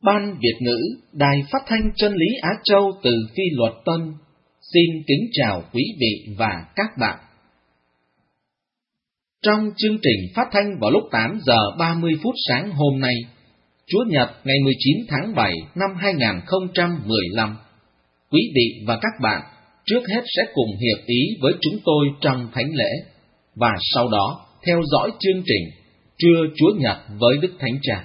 Ban Việt ngữ Đài Phát thanh Chân lý Á Châu từ Phi Luật Tân xin kính chào quý vị và các bạn. Trong chương trình phát thanh vào lúc 8 giờ 30 phút sáng hôm nay, Chúa Nhật ngày 19 tháng 7 năm 2015, quý vị và các bạn trước hết sẽ cùng hiệp ý với chúng tôi trong thánh lễ, và sau đó theo dõi chương trình Trưa Chúa Nhật với Đức Thánh Cha.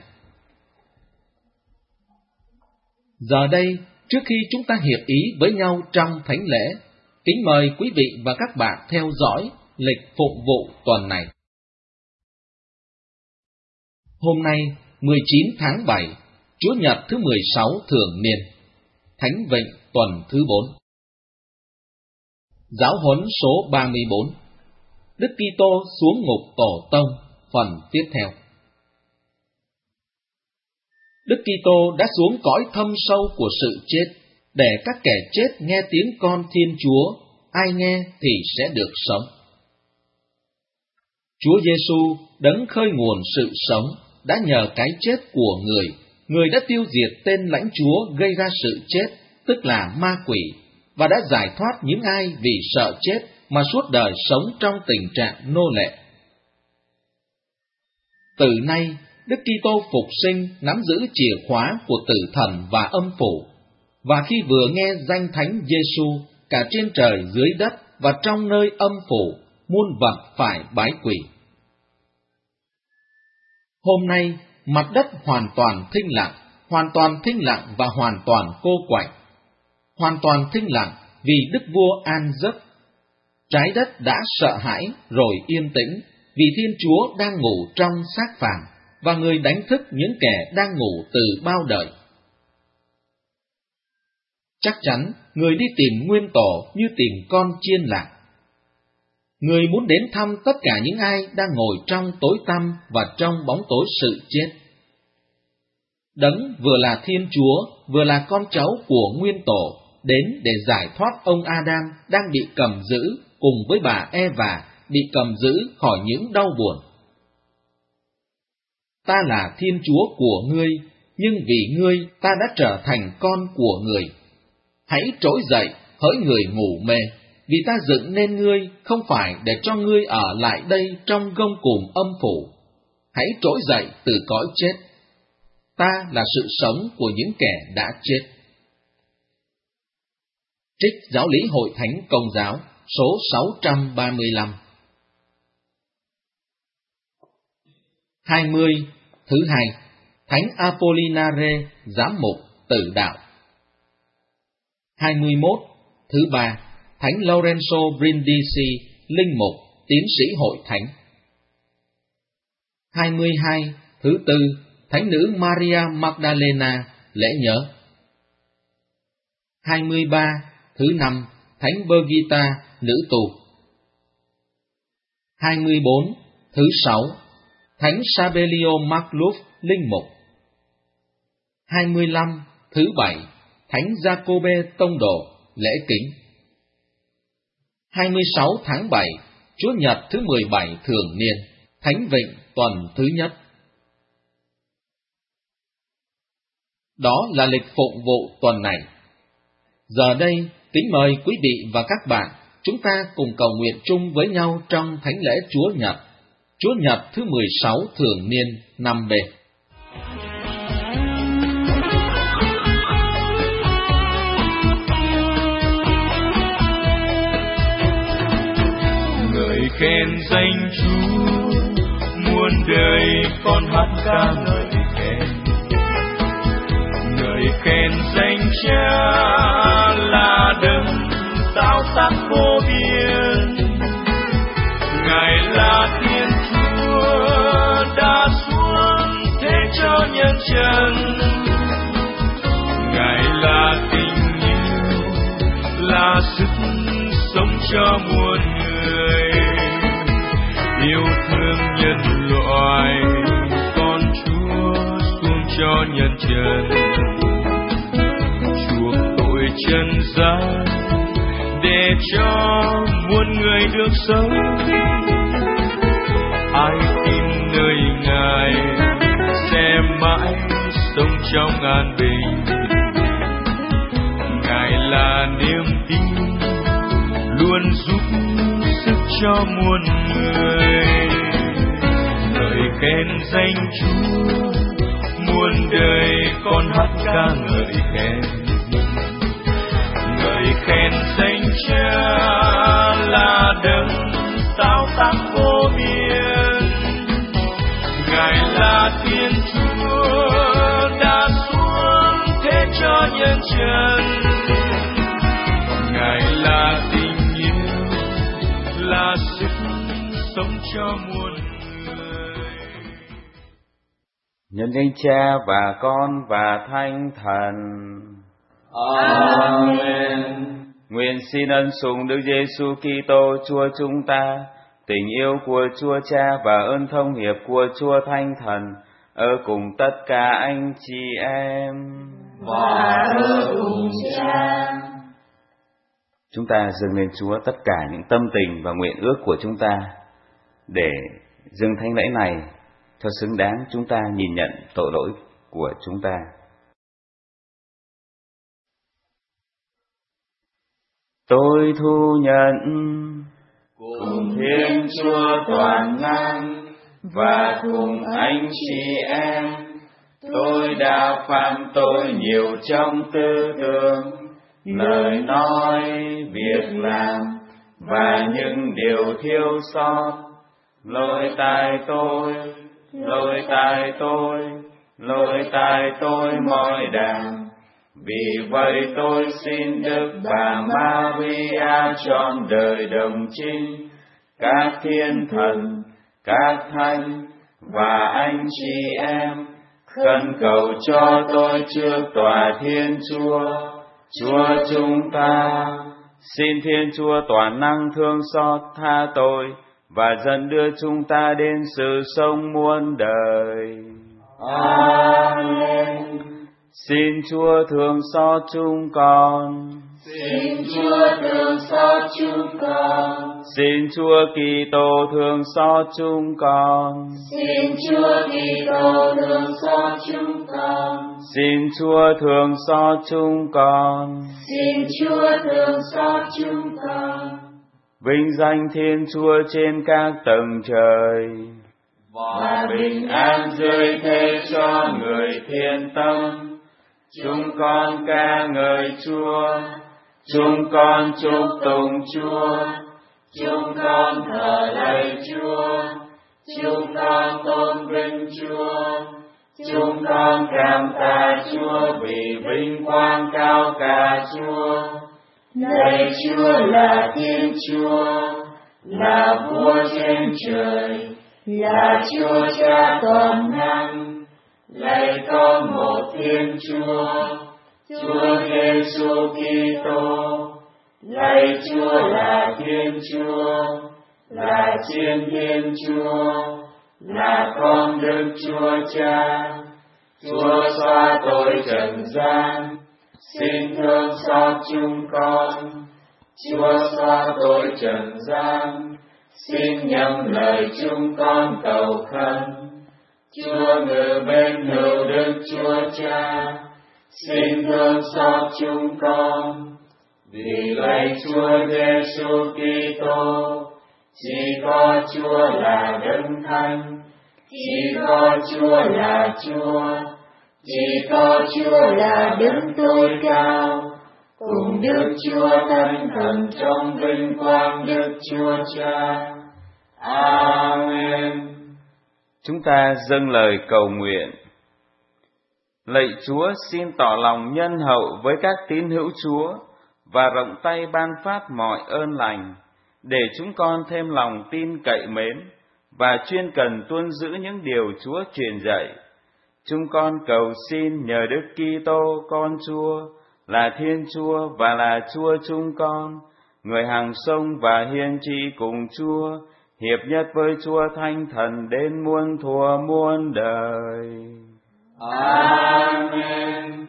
Giờ đây, trước khi chúng ta hiệp ý với nhau trong thánh lễ, kính mời quý vị và các bạn theo dõi lịch phụng vụ tuần này. Hôm nay, 19 tháng 7, Chúa Nhật thứ 16 thường niên, Thánh Vịnh tuần thứ 4. Giáo huấn số 34. Đức Kitô xuống ngục tổ tông, phần tiếp theo. Đức Kitô đã xuống cõi thâm sâu của sự chết, để các kẻ chết nghe tiếng con Thiên Chúa, ai nghe thì sẽ được sống. Chúa Giêsu, đấng khơi nguồn sự sống, đã nhờ cái chết của người đã tiêu diệt tên lãnh chúa gây ra sự chết, tức là ma quỷ, và đã giải thoát những ai vì sợ chết mà suốt đời sống trong tình trạng nô lệ. Từ nay, Đức Kitô phục sinh nắm giữ chìa khóa của tử thần và âm phủ, và khi vừa nghe danh Thánh Giêsu, cả trên trời dưới đất và trong nơi âm phủ, muôn vật phải bái quỳ. Hôm nay, mặt đất hoàn toàn thinh lặng và hoàn toàn cô quạnh. Hoàn toàn thinh lặng vì Đức Vua an giấc. Trái đất đã sợ hãi rồi yên tĩnh, vì Thiên Chúa đang ngủ trong xác phàm, và người đánh thức những kẻ đang ngủ từ bao đời. Chắc chắn, người đi tìm nguyên tổ như tìm con chiên lạc. Người muốn đến thăm tất cả những ai đang ngồi trong tối tăm và trong bóng tối sự chết. Đấng vừa là Thiên Chúa, vừa là con cháu của nguyên tổ, đến để giải thoát ông Adam đang bị cầm giữ cùng với bà Eva bị cầm giữ khỏi những đau buồn. Ta là Thiên Chúa của ngươi, nhưng vì ngươi ta đã trở thành con của người. Hãy trỗi dậy, hỡi người ngủ mê, vì ta dựng nên ngươi không phải để cho ngươi ở lại đây trong gông cùm âm phủ. Hãy trỗi dậy từ cõi chết. Ta là sự sống của những kẻ đã chết. Trích Giáo lý Hội Thánh Công giáo, số 635. 20. Thứ hai, Thánh Apollinare, giám mục, tử đạo. 21. Thứ ba, Thánh Lorenzo Brindisi, linh mục, tiến sĩ Hội Thánh. 22. Thứ tư, Thánh nữ Maria Magdalena, lễ nhớ. 23. Thứ năm, Thánh Birgitta, nữ tù. 24. Thứ sáu, Thánh Sabelio Magluf, linh mục. 25. Thứ bảy, Thánh Giacôbê tông đồ, lễ kính. 26 tháng 7, Chúa Nhật thứ 17 thường niên, Thánh Vịnh tuần thứ nhất. Đó là lịch phụng vụ tuần này. Giờ đây, kính mời quý vị và các bạn, chúng ta cùng cầu nguyện chung với nhau trong thánh lễ Chúa Nhật, Chúa Nhật thứ 16 thường niên năm B. Ngợi khen danh Chúa, muôn đời con hát ca ngợi khen. Ngợi khen danh Cha là đấng tạo tác vô biên. Ngài là Thiên Chúa đã xuống thế cho nhân dân. Ngài là tình yêu, là sức sống cho muôn người. Yêu thương nhân loại, con Chúa xuống cho nhân dân. Chuộc tội chân gian để cho muôn người được sống. Ai tin nơi Ngài sẽ mãi sống trong an bình. Ngài là niềm tin luôn giúp sức cho muôn người. Ngợi khen danh Chúa, muôn đời con hát ca ngợi khen. Ngợi khen danh Cha là đấng tạo tác vô biên. Ngài là Thiên Chúa đã xuống thế cho nhân dân. Ngài là tình yêu, là sức sống cho muôn người. Nhân danh Cha và Con và Thánh Thần. Amen. Nguyện xin ân sủng Đức Giêsu Kitô Chúa chúng ta, tình yêu của Chúa Cha và ơn thông hiệp của Chúa Thánh Thần ở cùng tất cả anh chị em. Và ở cùng Cha. Chúng ta dâng lên Chúa tất cả những tâm tình và nguyện ước của chúng ta, để dâng thánh lễ này cho xứng đáng chúng ta nhìn nhận tội lỗi của chúng ta. Tôi thu nhận cùng Thiên Chúa toàn năng và cùng anh chị em, tôi đã phạm tội nhiều trong tư tưởng, lời nói, việc làm và những điều thiếu sót. Lỗi tại tôi, lỗi tại tôi, lỗi tại tôi mọi đàng. Vì vậy tôi xin Đức Bà Maria trọn đời đồng trinh, các thiên thần, các thánh và anh chị em khẩn cầu cho tôi trước tòa Thiên Chúa, Chúa chúng ta. Xin Thiên Chúa toàn năng thương xót tha tội và dẫn đưa chúng ta đến sự sống muôn đời. Amen. Xin Chúa thương xót chúng con. Xin Chúa thương xót chúng con. Xin Chúa Kitô thương xót chúng con. Xin Chúa Kitô thương xót chúng con. Xin Chúa thương xót chúng con. Xin Chúa thương xót chúng con. Vinh danh Thiên Chúa trên các tầng trời, và bình an dưới thế cho người thiện tâm. Chúng con ca ngợi Chúa, chúng con chúc tụng Chúa, chúng con thờ lạy Chúa, chúng con tôn vinh Chúa, chúng con cảm tạ Chúa vì vinh quang cao cả Chúa. Lạy Chúa là Thiên Chúa, là Vua trên trời, là Chúa Cha toàn năng. Lạy có một Thiên Chúa, Chúa Giêsu Kitô. Lạy Chúa là Thiên Chúa, là Chiến Thiên Chúa, là con Đức Chúa Cha. Chúa xóa tội trần gian, xin thương xót chúng con. Chúa xóa tội trần gian, xin nhậm lời chúng con cầu khẩn. Chúa ngự bên hữu Đức Chúa Cha, xin thương xót chúng con. Vì lạy Chúa Giêsu Kitô, chỉ có Chúa là Đấng Thánh, chỉ có Chúa là Chúa, chỉ có Chúa là Đấng tối cao, cùng Đức Chúa Thánh Thần trong vinh quang Đức Chúa Cha. Amen. Chúng ta dâng lời cầu nguyện. Lạy Chúa, xin tỏ lòng nhân hậu với các tín hữu Chúa và rộng tay ban phát mọi ơn lành, để chúng con thêm lòng tin cậy mến và chuyên cần tuân giữ những điều Chúa truyền dạy. Chúng con cầu xin nhờ Đức Kitô con Chúa, là Thiên Chúa và là Chúa chúng con, người hằng sống và hiên trị cùng Chúa, hiệp nhất với Chúa Thánh Thần đến muôn thuở muôn đời. Amen.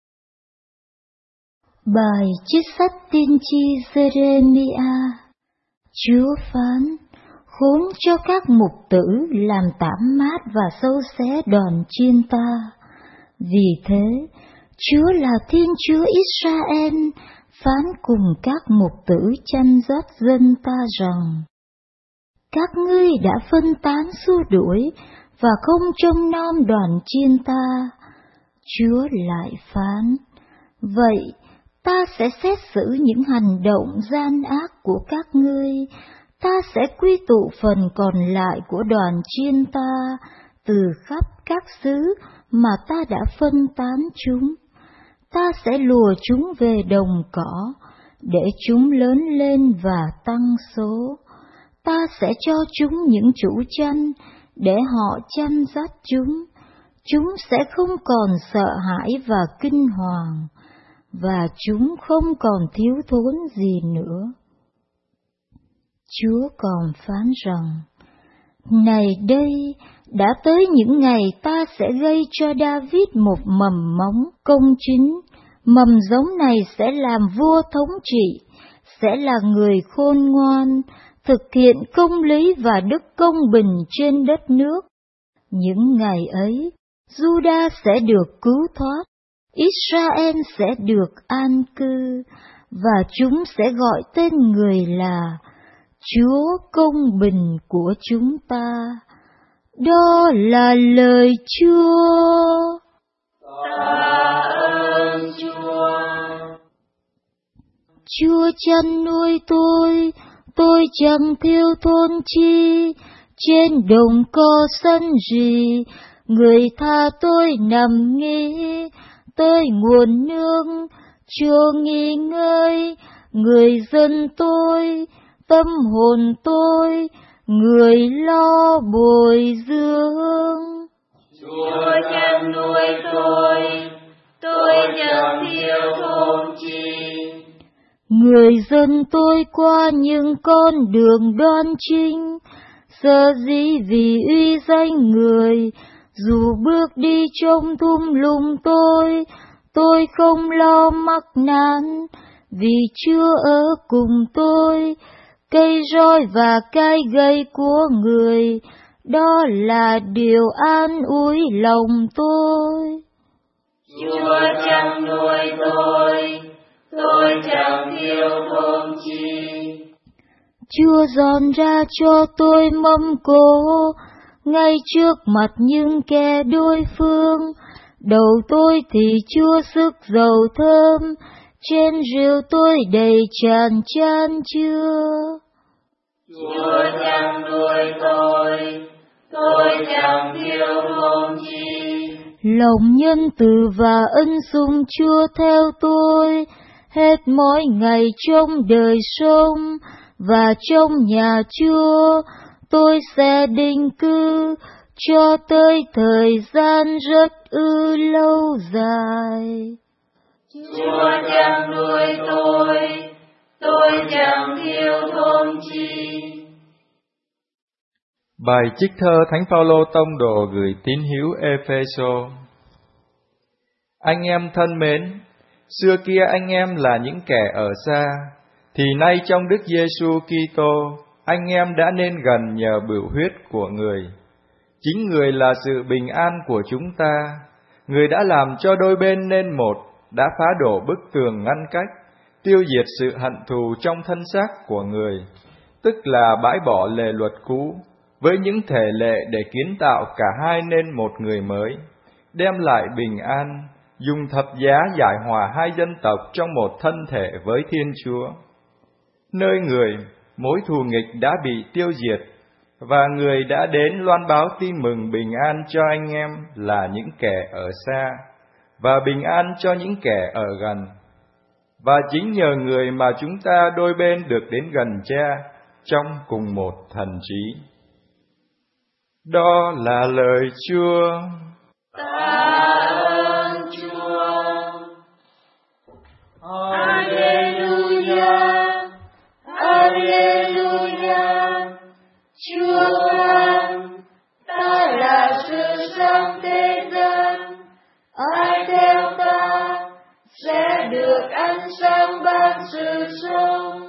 Bài trích sách tiên tri Giê-rê-mi-a. Chúa phán: khốn cho các mục tử làm tảm mát và xâu xé đòn chiên ta, Vì thế, Chúa là Thiên Chúa Israel phán cùng các mục tử chăn dắt dân ta rằng: các ngươi đã phân tán xua đuổi và không trông nom đoàn chiên ta. Chúa lại phán: vậy ta sẽ xét xử những hành động gian ác của các ngươi, ta sẽ quy tụ phần còn lại của đoàn chiên ta từ khắp các xứ mà ta đã phân tán chúng. Ta sẽ lùa chúng về đồng cỏ, để chúng lớn lên và tăng số. Ta sẽ cho chúng những chủ chăn, để họ chăn dắt chúng. Chúng sẽ không còn sợ hãi và kinh hoàng, và chúng không còn thiếu thốn gì nữa. Chúa còn phán rằng: này đây, đã tới những ngày ta sẽ gây cho David một mầm móng công chính. Mầm giống này sẽ làm vua thống trị, sẽ là người khôn ngoan, thực hiện công lý và đức công bình trên đất nước. Những ngày ấy, Juda sẽ được cứu thoát, Israel sẽ được an cư, và chúng sẽ gọi tên người là Chúa công bình của chúng ta. Đó là lời Chúa. Tạ ơn Chúa. Chúa chăn nuôi tôi chẳng thiếu thốn chi. Trên đồng cỏ xanh rì, người tha tôi nằm nghỉ. Tới nguồn nước, Chúa nghỉ ngơi. Người dân tôi, tâm hồn tôi, người lo bồi dưỡng. Chúa chăn nuôi tôi chẳng thiếu thốn chi. Người dân tôi qua những con đường đoan chính, sở dĩ vì uy danh người, dù bước đi trong thung lũng tôi không lo mắc nạn, vì Chúa ở cùng tôi. Cây roi và cái gậy của người, đó là điều an ủi lòng tôi. Chúa chăn nuôi tôi chẳng thiếu thốn chi. Chúa dọn ra cho tôi mâm cỗ, ngay trước mặt những kẻ đối phương. Đầu tôi thì Chúa sức dầu thơm, trên rượu tôi đầy tràn chan chưa. Chúa chăn nuôi tôi chẳng thiếu thốn chi. Lòng nhân từ và ân sủng Chúa theo tôi, hết mỗi ngày trong đời sống, và trong nhà Chúa tôi sẽ định cư cho tới thời gian rất lâu dài. Chúa chăn nuôi tôi chẳng thiếu thốn chi. Bài trích thơ Thánh Phaolô tông đồ gửi tín hữu Ê-phê-sô. Anh em thân mến, xưa kia anh em là những kẻ ở xa, thì nay trong Đức Giêsu Kitô, anh em đã nên gần nhờ bửu huyết của Người. Chính Người là sự bình an của chúng ta. Người đã làm cho đôi bên nên một, đã phá đổ bức tường ngăn cách, tiêu diệt sự hận thù trong thân xác của Người, tức là bãi bỏ lề luật cũ, với những thể lệ để kiến tạo cả hai nên một người mới, đem lại bình an, dùng thập giá giải hòa hai dân tộc trong một thân thể với Thiên Chúa. Nơi Người, mối thù nghịch đã bị tiêu diệt, và Người đã đến loan báo tin mừng bình an cho anh em là những kẻ ở xa, và bình an cho những kẻ ở gần. Và chính nhờ Người mà chúng ta đôi bên được đến gần Cha trong cùng một thần trí. Đó là lời Chúa. Tạ ơn Chúa. Alleluia, Alleluia. Chúa phán, ta là sự sống thế gian. Ai theo ta sẽ được ăn sáng ban sự sống.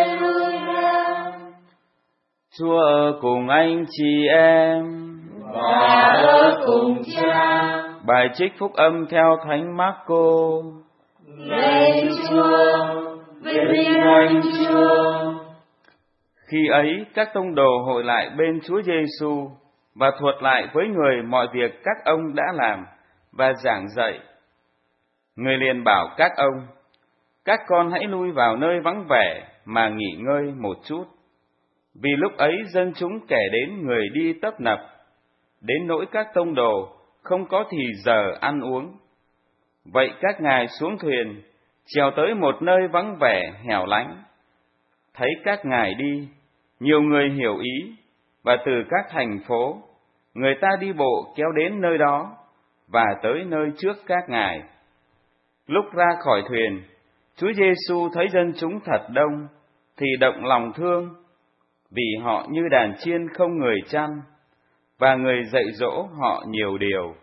Alleluia. Chúa ở cùng anh chị em. Và ta ở cùng Cha. Bài trích phúc âm theo Thánh Mác-cô. Lạy Chúa, vinh danh Chúa. Khi ấy, các tông đồ hội lại bên Chúa Giêsu và thuật lại với người mọi việc các ông đã làm và giảng dạy. Người liền bảo các ông: các con hãy lui vào nơi vắng vẻ mà nghỉ ngơi một chút. Vì lúc ấy dân chúng kể đến người đi tấp nập, đến nỗi các tông đồ không có thì giờ ăn uống. Vậy các ngài xuống thuyền, trèo tới một nơi vắng vẻ hẻo lánh. Thấy các ngài đi, nhiều người hiểu ý, và từ các thành phố, người ta đi bộ kéo đến nơi đó, và tới nơi trước các ngài. Lúc ra khỏi thuyền, Chúa Giêsu thấy dân chúng thật đông, thì động lòng thương, vì họ như đàn chiên không người chăn, và người dạy dỗ họ nhiều điều.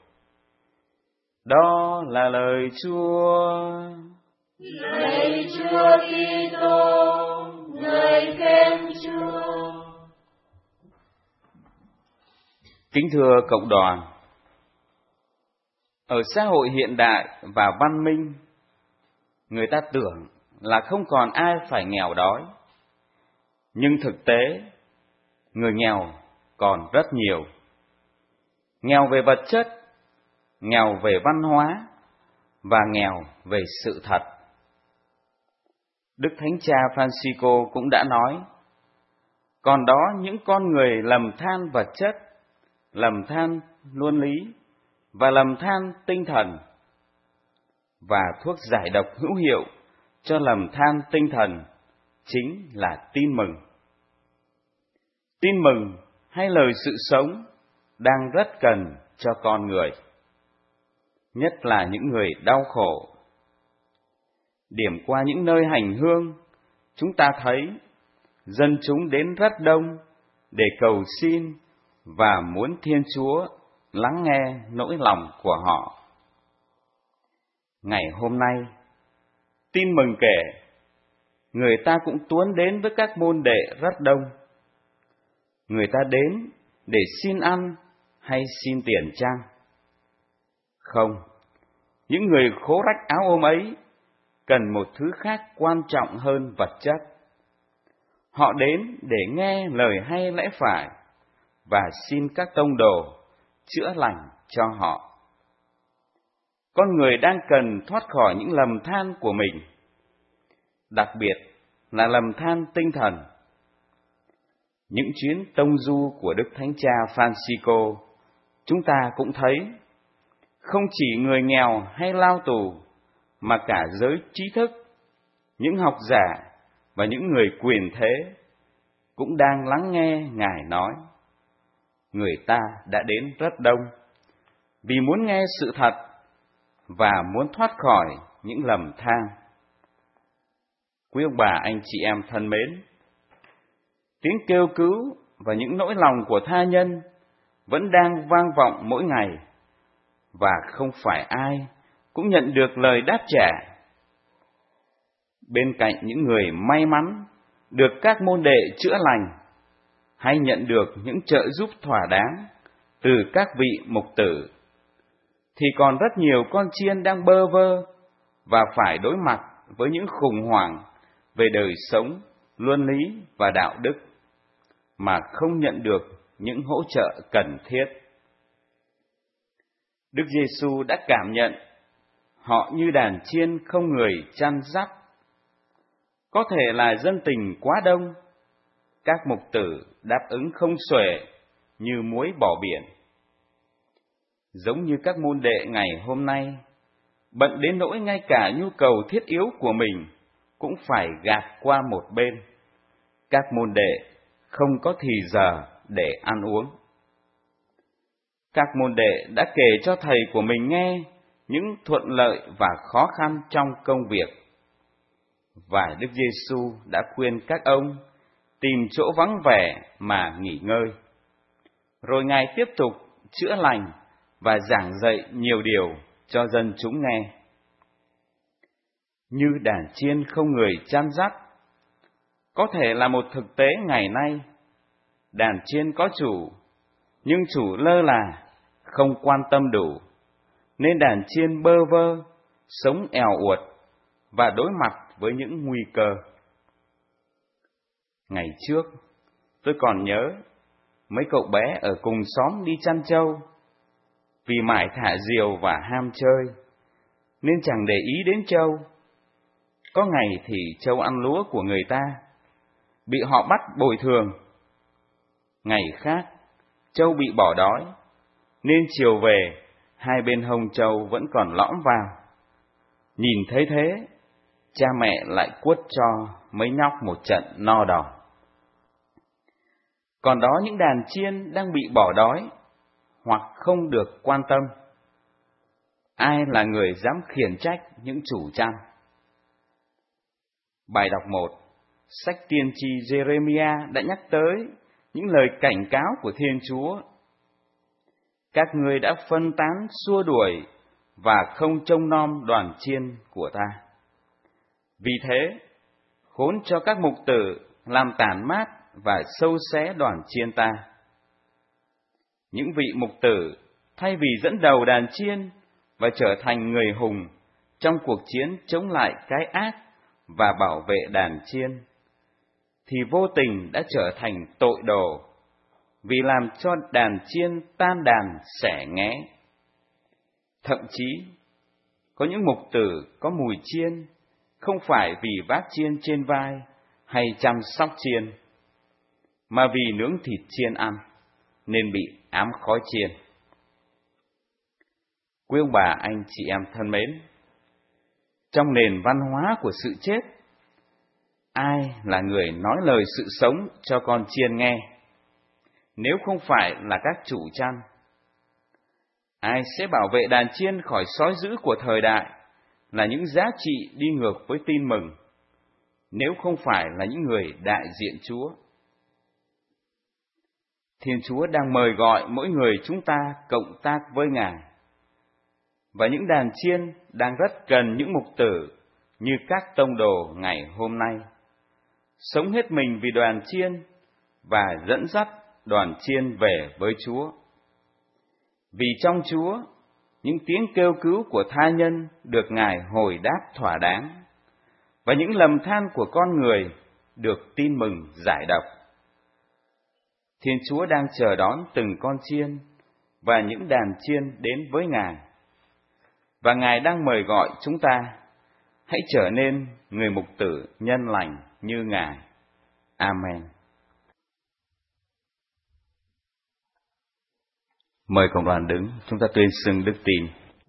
Đó là lời Chúa. Lạy Chúa Kitô, ngợi khen Chúa. Kính thưa cộng đoàn, ở xã hội hiện đại và văn minh, người ta tưởng là không còn ai phải nghèo đói. Nhưng thực tế, người nghèo còn rất nhiều. Nghèo về vật chất, nghèo về văn hóa, và nghèo về sự thật. Đức Thánh Cha Francisco cũng đã nói, còn đó những con người lầm than vật chất, lầm than luân lý, và lầm than tinh thần. Và thuốc giải độc hữu hiệu cho lầm than tinh thần chính là tin mừng. Tin mừng hay lời sự sống đang rất cần cho con người, nhất là những người đau khổ. Điểm qua những nơi hành hương, chúng ta thấy dân chúng đến rất đông để cầu xin và muốn Thiên Chúa lắng nghe nỗi lòng của họ. Ngày hôm nay, tin mừng kể, người ta cũng tuôn đến với các môn đệ rất đông. Người ta đến để xin ăn hay xin tiền chăng? Không, những người khố rách áo ôm ấy cần một thứ khác quan trọng hơn vật chất. Họ đến để nghe lời hay lẽ phải và xin các tông đồ chữa lành cho họ. Con người đang cần thoát khỏi những lầm than của mình, đặc biệt là lầm than tinh thần. Những chuyến tông du của Đức Thánh Cha Francisco, chúng ta cũng thấy, không chỉ người nghèo hay lao tù, mà cả giới trí thức, những học giả và những người quyền thế cũng đang lắng nghe Ngài nói. Người ta đã đến rất đông, vì muốn nghe sự thật và muốn thoát khỏi những lầm than. Quý ông bà, anh chị em thân mến, tiếng kêu cứu và những nỗi lòng của tha nhân vẫn đang vang vọng mỗi ngày, và không phải ai cũng nhận được lời đáp trả. Bên cạnh những người may mắn được các môn đệ chữa lành, hay nhận được những trợ giúp thỏa đáng từ các vị mục tử, thì còn rất nhiều con chiên đang bơ vơ và phải đối mặt với những khủng hoảng về đời sống, luân lý và đạo đức, mà không nhận được những hỗ trợ cần thiết. Đức Giêsu đã cảm nhận họ như đàn chiên không người chăn dắt. Có thể là dân tình quá đông, các mục tử đáp ứng không xuể như muối bỏ biển. Giống như các môn đệ ngày hôm nay, bận đến nỗi ngay cả nhu cầu thiết yếu của mình cũng phải gạt qua một bên. Các môn đệ không có thì giờ để ăn uống. Các môn đệ đã kể cho thầy của mình nghe những thuận lợi và khó khăn trong công việc. Và Đức Giêsu đã khuyên các ông tìm chỗ vắng vẻ mà nghỉ ngơi. Rồi Ngài tiếp tục chữa lành và giảng dạy nhiều điều cho dân chúng nghe. Như đàn chiên không người chăn dắt, có thể là một thực tế ngày nay. Đàn chiên có chủ, Nhưng chủ lơ là, không quan tâm đủ, nên đàn chiên bơ vơ, sống èo uột và đối mặt với những nguy cơ. Ngày trước, tôi còn nhớ mấy cậu bé ở cùng xóm đi chăn trâu. Vì mải thả diều và ham chơi, nên chẳng để ý đến trâu. Có ngày thì trâu ăn lúa của người ta, bị họ bắt bồi thường. Ngày khác, trâu bị bỏ đói, nên chiều về, hai bên hông trâu vẫn còn lõm vào. Nhìn thấy thế, cha mẹ lại quất cho mấy nhóc một trận no đòn. Còn đó những đàn chiên đang bị bỏ đói, hoặc không được quan tâm. Ai là người dám khiển trách những chủ chăn? Bài đọc 1, sách tiên tri Jeremiah đã nhắc tới những lời cảnh cáo của Thiên Chúa. Các ngươi đã phân tán xua đuổi và không trông nom đoàn chiên của ta. Vì thế, khốn cho các mục tử làm tản mát và sâu xé đoàn chiên ta. Những vị mục tử thay vì dẫn đầu đàn chiên và trở thành người hùng trong cuộc chiến chống lại cái ác và bảo vệ đàn chiên, thì vô tình đã trở thành tội đồ vì làm cho đàn chiên tan đàn xẻ nghé. Thậm chí, có những mục tử có mùi chiên không phải vì vác chiên trên vai hay chăm sóc chiên, mà vì nướng thịt chiên ăn nên bị ám khói chiên. Quý ông bà, anh chị em thân mến, trong nền văn hóa của sự chết, ai là người nói lời sự sống cho con chiên nghe, nếu không phải là các chủ chăn? Ai sẽ bảo vệ đàn chiên khỏi sói dữ của thời đại, là những giá trị đi ngược với tin mừng, nếu không phải là những người đại diện Chúa? Thiên Chúa đang mời gọi mỗi người chúng ta cộng tác với Ngài. Và những đàn chiên đang rất cần những mục tử như các tông đồ ngày hôm nay, sống hết mình vì đoàn chiên và dẫn dắt đoàn chiên về với Chúa. Vì trong Chúa, những tiếng kêu cứu của tha nhân được Ngài hồi đáp thỏa đáng, và những lầm than của con người được tin mừng giải độc. Thiên Chúa đang chờ đón từng con chiên và những đàn chiên đến với Ngài. Và Ngài đang mời gọi chúng ta, hãy trở nên người mục tử nhân lành như Ngài. Amen. Mời cộng đoàn đứng, chúng ta tuyên xưng đức tin.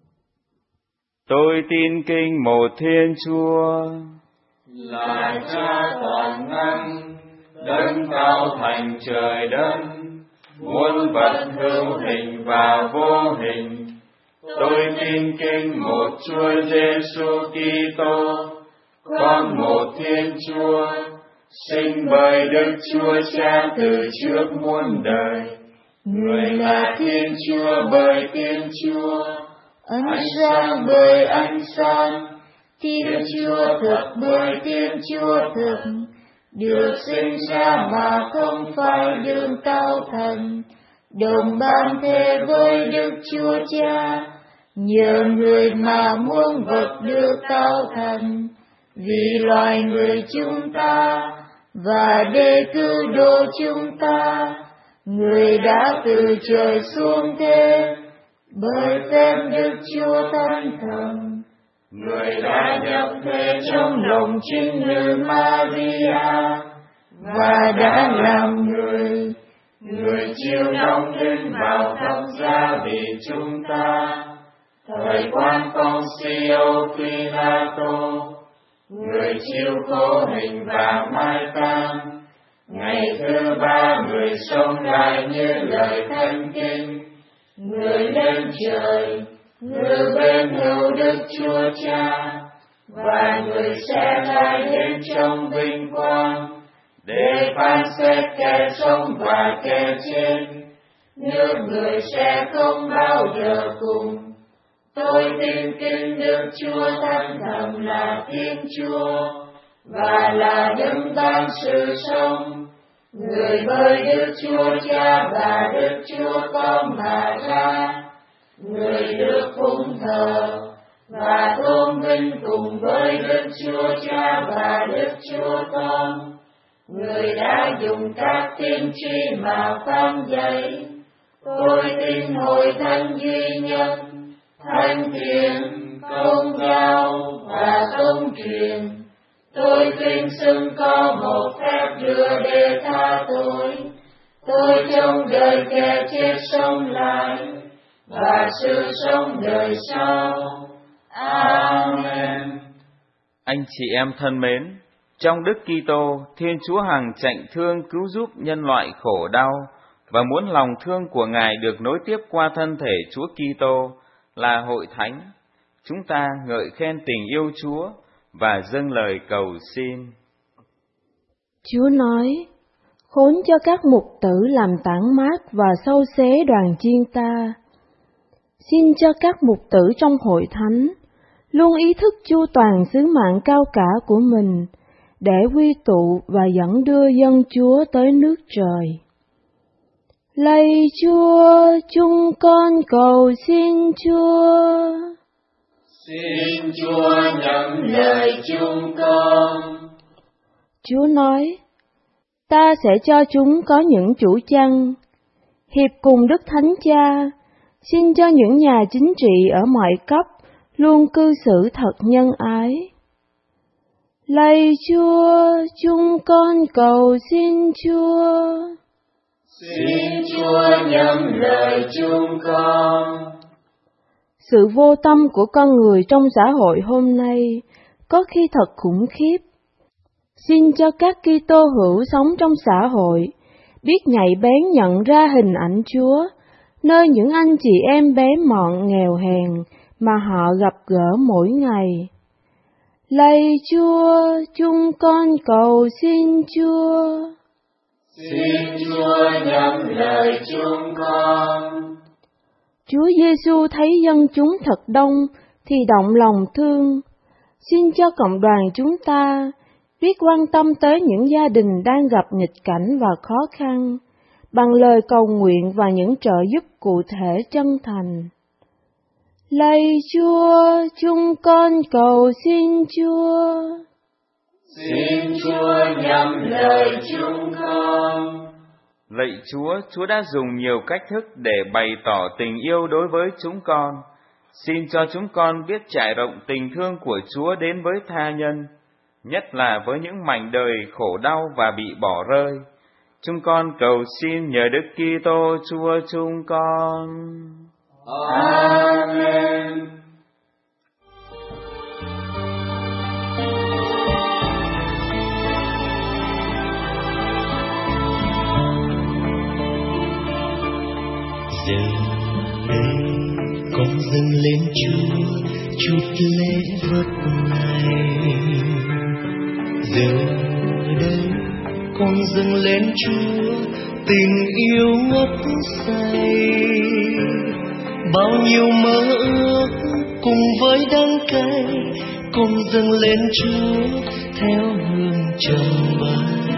Tôi tin kinh một Thiên Chúa, là Cha toàn năng, đấng cao thành trời đất, muôn vật hữu hình và vô hình. Tôi tin kinh một Chúa Giêsu Kitô, con một Thiên Chúa, sinh bởi Đức Chúa Cha từ trước muôn đời. Người là Thiên Chúa bởi Thiên Chúa, ánh sáng bởi ánh sáng, Thiên Chúa thực bởi Thiên Chúa thực, được sinh ra mà không phải đương cao thần, đồng ban thế với Đức Chúa Cha, nhờ người mà muôn vật được cao thần, vì loài người chúng ta và để cứu độ chúng ta, người đã từ trời xuống thế, bởi phép Đức Chúa Thánh Thần. Người đã nhập thế trong lòng trinh nữ Maria, và đã làm người. Người chịu đóng đinh vào thập giá vì chúng ta. Thời quan Poncio Pilato, người chịu khổ hình và mai táng. Ngày thứ ba người sống lại như lời thánh kinh. Người lên trời, người bên hữu Đức Chúa Cha, và người sẽ lại đến trong vinh quang, để phán xét kẻ sống và kẻ chết. Nước người sẽ không bao giờ cùng. Tôi tin kính Đức Chúa Thánh Thần là Thiên Chúa, và là đấng ban sự sống, Người bởi Đức Chúa Cha và Đức Chúa Con mà ra, người được phụng thờ và tôn vinh cùng với Đức Chúa Cha và Đức Chúa Con. Người đã dùng các tiên tri mà phán dạy. Tôi tin Hội Thánh duy nhất, thánh thiện, công giáo và công truyền. Tôi tin xưng có một phép rửa để tha tội. Tôi trong đời kẻ chết sống lại và sự sống đời sau. Amen. Anh chị em thân mến, trong Đức Kitô, Thiên Chúa hằng chạnh thương cứu giúp nhân loại khổ đau và muốn lòng thương của Ngài được nối tiếp qua thân thể Chúa Kitô là Hội Thánh. Chúng ta ngợi khen tình yêu Chúa và dâng lời cầu xin. Chúa nói: Khốn cho các mục tử làm tản mát và xâu xé đoàn chiên ta. Xin cho các mục tử trong Hội Thánh luôn ý thức chu toàn sứ mạng cao cả của mình để quy tụ và dẫn đưa dân Chúa tới nước trời. Lạy Chúa, chúng con cầu xin Chúa. Xin Chúa nhận lời chúng con. Chúa nói: Ta sẽ cho chúng có những chủ chăn. Hiệp cùng Đức Thánh Cha, xin cho những nhà chính trị ở mọi cấp luôn cư xử thật nhân ái. Lạy Chúa, chúng con cầu xin Chúa. Xin Chúa nhận lời chúng con. Sự vô tâm của con người trong xã hội hôm nay có khi thật khủng khiếp. Xin cho các Kitô hữu sống trong xã hội biết nhạy bén nhận ra hình ảnh Chúa nơi những anh chị em bé mọn nghèo hèn mà họ gặp gỡ mỗi ngày. Lạy Chúa, chúng con cầu xin Chúa. Xin Chúa nhận lời chúng con. Chúa Giêsu thấy dân chúng thật đông thì động lòng thương. Xin cho cộng đoàn chúng ta biết quan tâm tới những gia đình đang gặp nghịch cảnh và khó khăn bằng lời cầu nguyện và những trợ giúp cụ thể chân thành. Lạy Chúa, chúng con cầu xin Chúa. Xin Chúa nhận lời chúng con. Lạy Chúa, Chúa đã dùng nhiều cách thức để bày tỏ tình yêu đối với chúng con. Xin cho chúng con biết trải rộng tình thương của Chúa đến với tha nhân, nhất là với những mảnh đời khổ đau và bị bỏ rơi. Chúng con cầu xin nhờ Đức Kitô Chúa chúng con. Amen. Giờ đây con dâng lên Chúa chút lễ vật này. Giờ đây con dâng lên Chúa tình yêu ngất say. Bao nhiêu mơ ước cùng với đắng cay, con dâng lên Chúa theo hương trầm bay.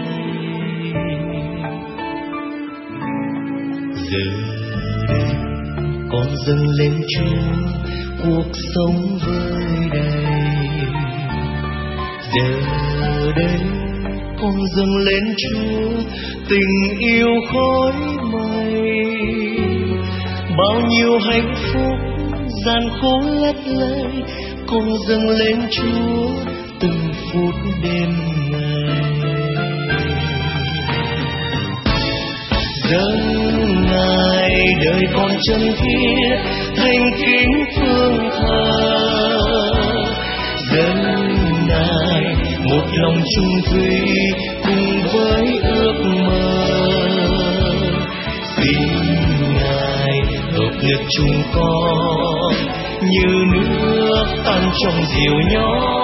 Giờ đây con dâng lên Chúa cuộc sống vơi đầy. Giờ đây con dâng lên Chúa tình yêu khói mây. Bao nhiêu hạnh phúc gian khổ lấp lánh, con dâng lên Chúa từng phút đêm ngày. Dâng Ngài đời con chân thiết thành kính phương thờ. Dâng Ngài một lòng trung thủy cùng với ước mơ. Xin Ngài hợp nhất chúng con như nước tan trong diều nhỏ.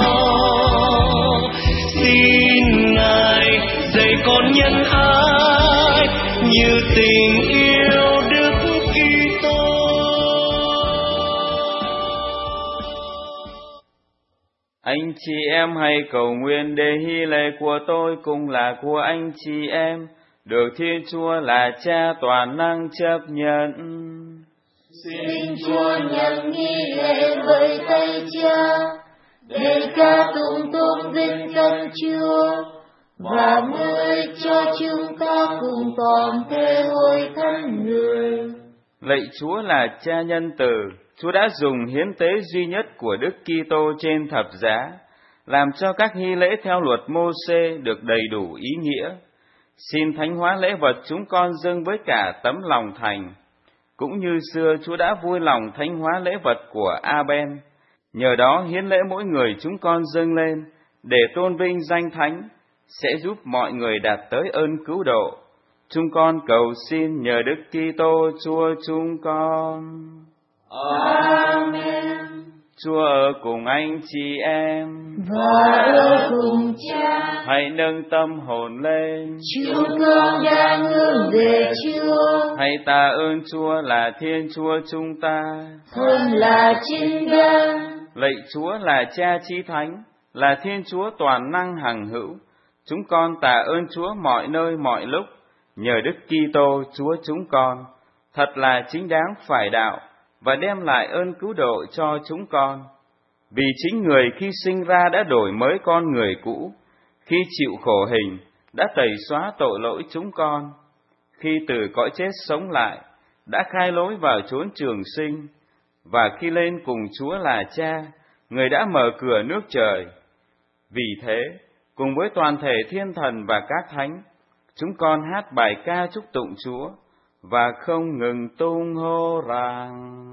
Xin Ngài dạy con nhân ái như tình yêu Đức Kitô. Anh chị em hãy cầu nguyện để hy lễ của tôi cũng là của anh chị em, được Thiên Chúa là Cha toàn năng chấp nhận. Xin Chúa nhận nghi lễ với tay Cha, để ca tụng tôn vinh danh Chúa, và mới cho chúng ta cùng toàn thể hội thánh người. Lạy Chúa là Cha nhân từ, Chúa đã dùng hiến tế duy nhất của Đức Kitô trên thập giá, làm cho các nghi lễ theo luật Mô-sê được đầy đủ ý nghĩa. Xin thánh hóa lễ vật chúng con dâng với cả tấm lòng thành. Cũng như xưa Chúa đã vui lòng thánh hóa lễ vật của A-ben. Nhờ đó hiến lễ mỗi người chúng con dâng lên, để tôn vinh danh thánh, sẽ giúp mọi người đạt tới ơn cứu độ. Chúng con cầu xin nhờ Đức Kitô Chúa chúng con. Amen. Chúa ở cùng anh chị em, Và ở cùng Cha. hãy nâng tâm hồn lên. Chúng con đang hướng về Chúa. Hãy tạ ơn Chúa là Thiên Chúa chúng ta. Thần là chính đáng. Lạy Chúa là Cha chí thánh, là Thiên Chúa toàn năng hằng hữu. Chúng con tạ ơn Chúa mọi nơi mọi lúc, nhờ Đức Kitô Chúa chúng con, thật là chính đáng phải đạo, và đem lại ơn cứu độ cho chúng con. Vì chính người khi sinh ra đã đổi mới con người cũ, khi chịu khổ hình, đã tẩy xóa tội lỗi chúng con. Khi từ cõi chết sống lại, đã khai lối vào chốn trường sinh, và khi lên cùng Chúa là Cha, người đã mở cửa nước trời. Vì thế, cùng với toàn thể thiên thần và các thánh, chúng con hát bài ca chúc tụng Chúa, và không ngừng tung hô rằng: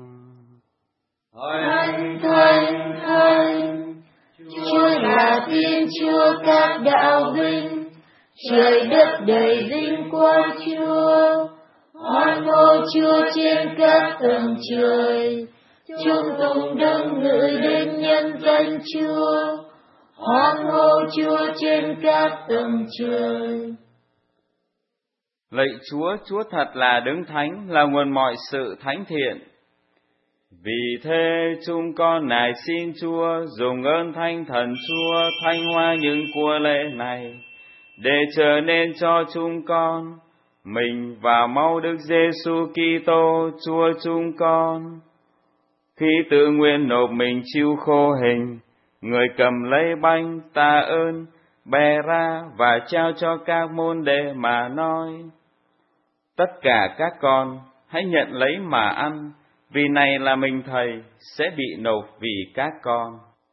Thánh, thánh, thánh, Chúa là Thiên Chúa các đạo binh, trời đất đầy vinh quang Chúa. Hoan hô Chúa trên các tầng trời, chúng tụng đấng ngự đến nhân danh Chúa. Hoan hô Chúa trên các tầng trời. Lạy Chúa, Chúa thật là đấng thánh, là nguồn mọi sự thánh thiện. Vì thế chúng con nài xin Chúa dùng ơn Thánh Thần Chúa thanh hóa những của lễ này, để trở nên cho chúng con mình và máu Đức Giêsu Kitô Chúa chúng con. Khi tự nguyện nộp mình chịu khổ hình, người cầm lấy bánh tạ ơn, bè ra và trao cho các môn đệ mà nói: Tất cả các con hãy nhận lấy mà ăn, vì này là mình Thầy sẽ bị nộp vì các con.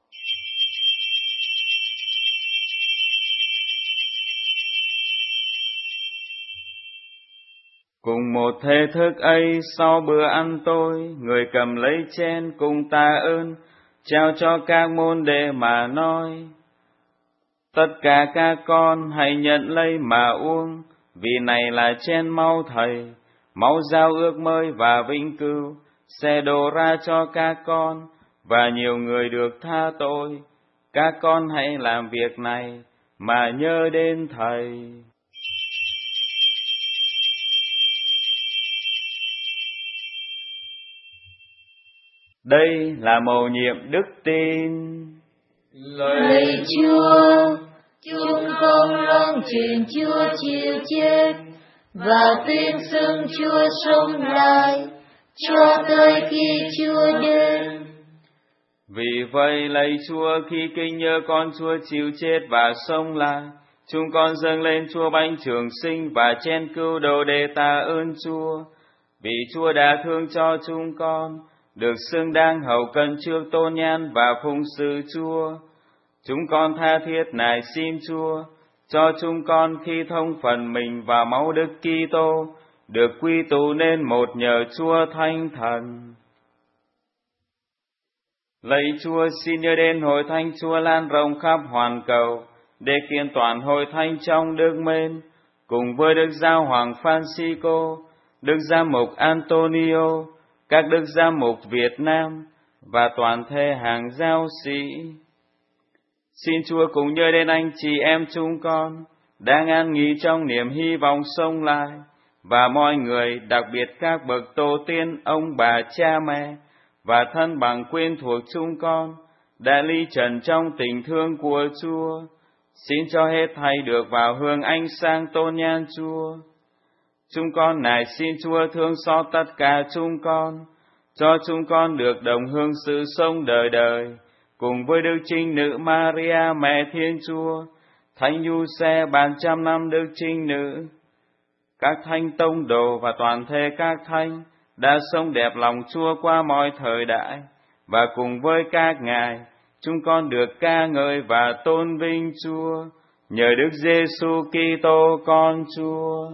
Cùng một thể thức ấy, sau bữa ăn tối, người cầm lấy chén cùng tạ ơn, trao cho các môn đệ mà nói: Tất cả các con hãy nhận lấy mà uống, vì này là chén máu Thầy, máu giao ước mới và vĩnh cửu, sẽ đổ ra cho các con, và nhiều người được tha tội. Các con hãy làm việc này mà nhớ đến Thầy. Đây là mầu nhiệm đức tin. Lạy Chúa, chúng con loan truyền Chúa chịu chết và tuyên xưng Chúa sống lại cho tới khi Chúa đến. Vì vậy lạy Chúa, khi kinh nhớ con Chúa chịu chết và sống lại, chúng con dâng lên Chúa bánh trường sinh và chén cứu độ để tạ ơn Chúa. Vì Chúa đã thương cho chúng con, được xưng đáng hầu cân trước tôn nhan và phụng sự Chúa. Chúng con tha thiết nài xin Chúa, cho chúng con khi thông phần mình và máu Đức Kitô, được quy tụ nên một nhờ Chúa Thánh Thần. Lạy Chúa, xin nhớ đến hội thánh Chúa lan rộng khắp hoàn cầu, để kiện toàn hội thánh trong đức mến, cùng với Đức Giáo Hoàng Francisco, Đức Giám mục Antonio, các Đức Giám mục Việt Nam và toàn thể hàng giáo sĩ. Xin Chúa cũng nhớ đến anh chị em chúng con đang an nghỉ trong niềm hy vọng sống lại, và mọi người, đặc biệt các bậc tổ tiên, ông bà, cha mẹ và thân bằng quyến thuộc chúng con, đã ly trần trong tình thương của Chúa. Xin cho hết thảy được vào hương ánh sáng tôn nhan Chúa. Chúng con nài xin Chúa thương xót tất cả chúng con, cho chúng con được đồng hương sự sống đời đời, cùng với Đức Trinh Nữ Maria Mẹ Thiên Chúa, Thánh Giuse 300 năm Đức Trinh Nữ, các thánh tông đồ và toàn thể các thánh đã sống đẹp lòng Chúa qua mọi thời đại, và cùng với các ngài, chúng con được ca ngợi và tôn vinh Chúa, nhờ Đức Giêsu Kitô con Chúa.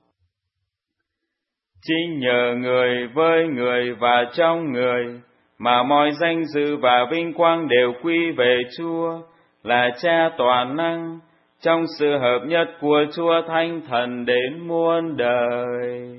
Chính nhờ người với người và trong người, mà mọi danh dự và vinh quang đều quy về Chúa, là Cha toàn năng, trong sự hợp nhất của Chúa Thánh Thần đến muôn đời.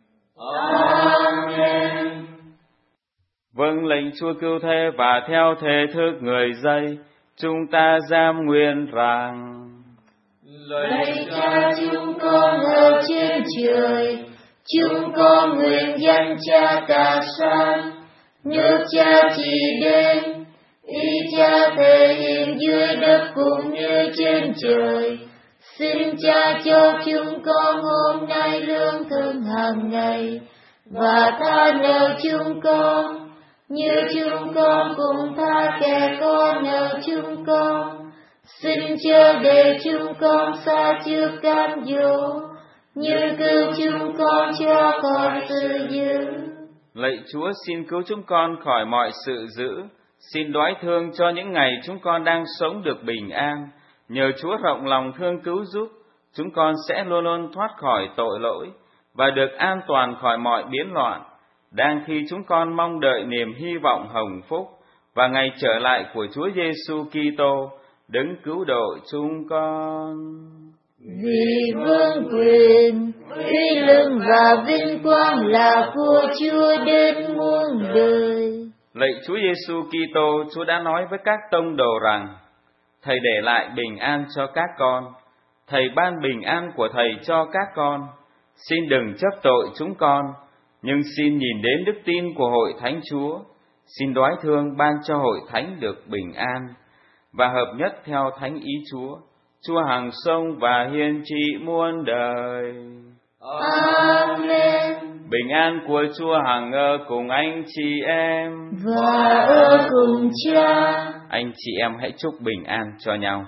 Amen. Vâng lệnh Chúa cứu thế và theo thể thức người dạy, chúng ta giam nguyện rằng: Lạy Cha chúng con ở trên trời, chúng con nguyện danh Cha cả sáng, nước Cha trị đến, ý Cha thể hiện dưới đất cũng như trên trời. Xin Cha cho chúng con hôm nay lương thực hàng ngày, và tha nợ chúng con, như chúng con cũng tha kẻ có nợ chúng con. Xin chớ để chúng con sa trước cám dỗ, nhưng cứu chúng con cho khỏi sự dữ. Lạy Chúa xin cứu chúng con khỏi mọi sự dữ. Xin đoái thương cho những ngày chúng con đang sống được bình an. Nhờ Chúa rộng lòng thương cứu giúp, chúng con sẽ luôn luôn thoát khỏi tội lỗi và được an toàn khỏi mọi biến loạn, đang khi chúng con mong đợi niềm hy vọng hồng phúc và ngày trở lại của Chúa Giêsu Kitô, đấng cứu độ chúng con. Vì vương quyền, uy lực và vinh quang là của Chúa đến muôn đời. Lạy Chúa Giêsu Kitô, Chúa đã nói với các tông đồ rằng: Thầy để lại bình an cho các con. Thầy ban bình an của Thầy cho các con. Xin đừng chấp tội chúng con, nhưng xin nhìn đến đức tin của hội thánh Chúa. Xin đoái thương ban cho hội thánh được bình an và hợp nhất theo thánh ý Chúa. Chúa hằng sống và hiên trị muôn đời. Amen. Bình an của Chúa hằng ở cùng anh chị em và ở cùng Cha. Anh chị em hãy chúc bình an cho nhau.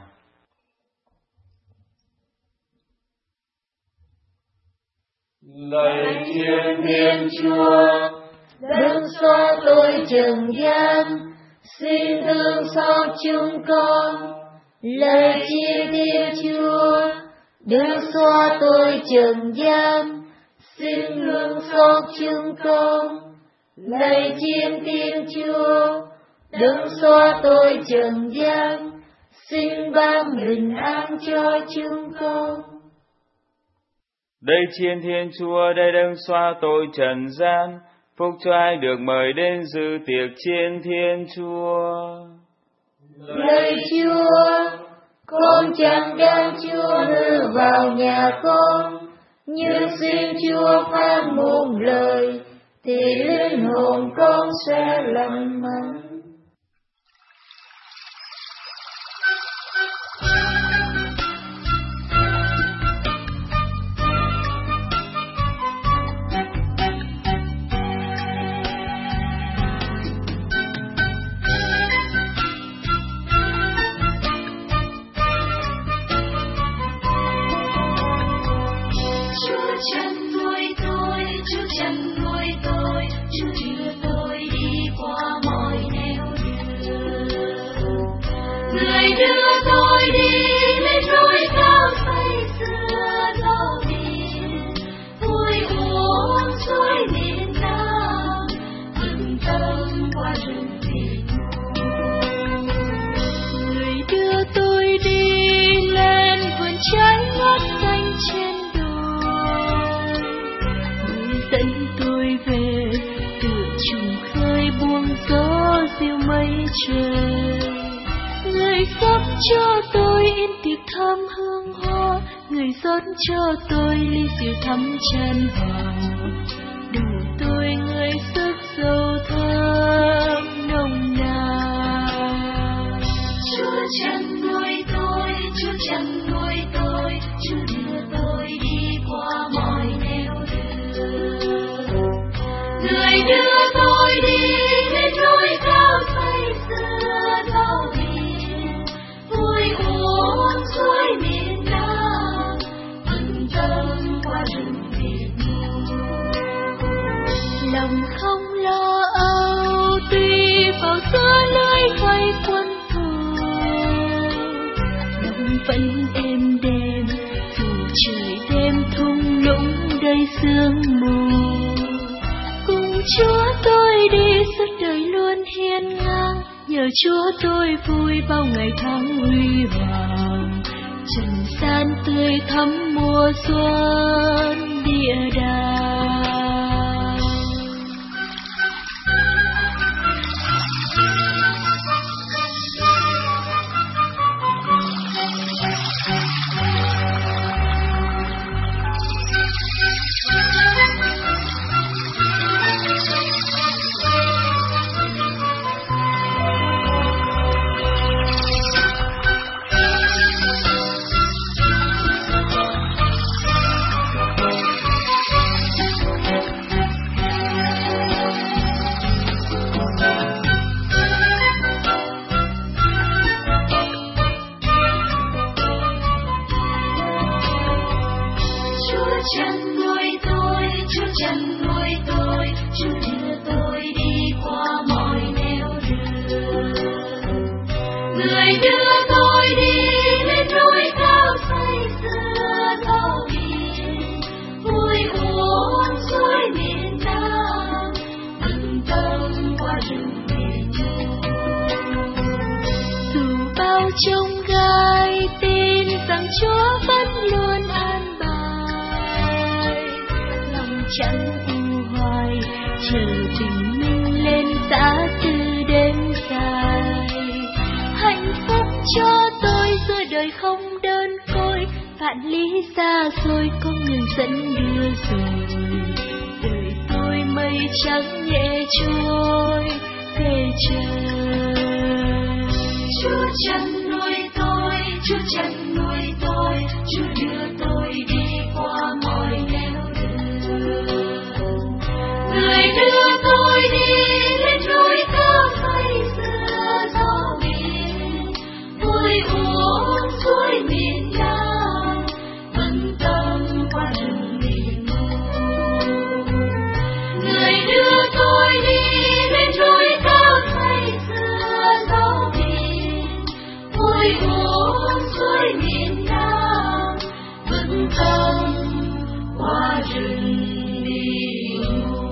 Lạy Thiên Thiên Chúa, đừng xóa tội trần gian, xin thương xót chúng con. Lạy Thiên Thiên Chúa, đừng xóa tội trần gian, xin thương xót chúng con. Lạy Thiên Thiên Chúa, đừng xóa tội trần gian, xin ban bình an cho chúng con. Đây Thiên Thiên Chúa, đây đấng xóa tội trần gian, phúc cho ai được mời đến dự tiệc Thiên Thiên Chúa. Lạy Chúa, con chẳng đáng Chúa đưa vào nhà con, nhưng xin Chúa phán một lời, thì linh hồn con sẽ lành mạnh. Cho tôi in tiệc thơm hương hoa, người rót cho tôi ly rượu thắm tràn vào. Đủ tôi người sức dầu thơm nồng nàn. vẫn êm đềm, dù trời đêm thung lũng đầy sương mù. Cùng Chúa tôi đi suốt đời luôn hiên ngang, nhờ Chúa tôi vui bao ngày tháng huy hoàng. Trần gian tươi thắm mùa xuân địa đàng. Trông gai tin rằng Chúa vẫn luôn an bài, lòng chẳng u hoài chờ bình minh lên giá từ đêm dài. Hạnh phúc cho tôi giữa đời không đơn côi, vạn lý xa xôi có người dẫn đưa rồi. Đời tôi mây trắng nhẹ trôi về trời. Chúa chẳng nuôi tôi, Chúa chẳng nuôi tôi, Chúa đưa tôi đi qua mọi nẻo đường. Người đưa tôi đi lên núi cao say sưa gió biển, vui uống suối miền Nam, vững tâm qua rừng miền Mông. Người đưa tôi đi lên núi cao say sưa gió biển, vui uống suối miền Nam, vững tâm qua rừng miền Mông.